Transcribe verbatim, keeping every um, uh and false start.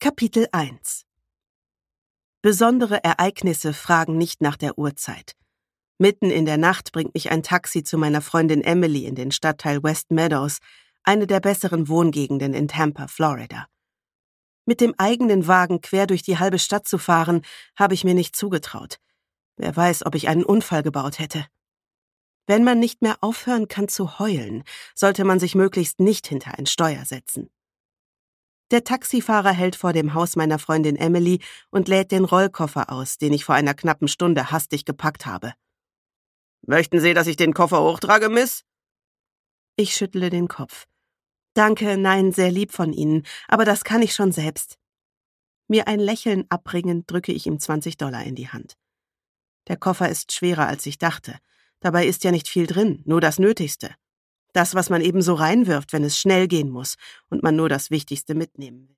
Kapitel eins. Besondere Ereignisse fragen nicht nach der Uhrzeit. Mitten in der Nacht bringt mich ein Taxi zu meiner Freundin Emily in den Stadtteil West Meadows, eine der besseren Wohngegenden in Tampa, Florida. Mit dem eigenen Wagen quer durch die halbe Stadt zu fahren, habe ich mir nicht zugetraut. Wer weiß, ob ich einen Unfall gebaut hätte. Wenn man nicht mehr aufhören kann zu heulen, sollte man sich möglichst nicht hinter ein Steuer setzen. Der Taxifahrer hält vor dem Haus meiner Freundin Emily und lädt den Rollkoffer aus, den ich vor einer knappen Stunde hastig gepackt habe. »Möchten Sie, dass ich den Koffer hochtrage, Miss?« Ich schüttle den Kopf. »Danke, nein, sehr lieb von Ihnen, aber das kann ich schon selbst.« Mir ein Lächeln abbringend drücke ich ihm zwanzig Dollar in die Hand. Der Koffer ist schwerer, als ich dachte. Dabei ist ja nicht viel drin, nur das Nötigste. Das, was man eben so reinwirft, wenn es schnell gehen muss und man nur das Wichtigste mitnehmen will.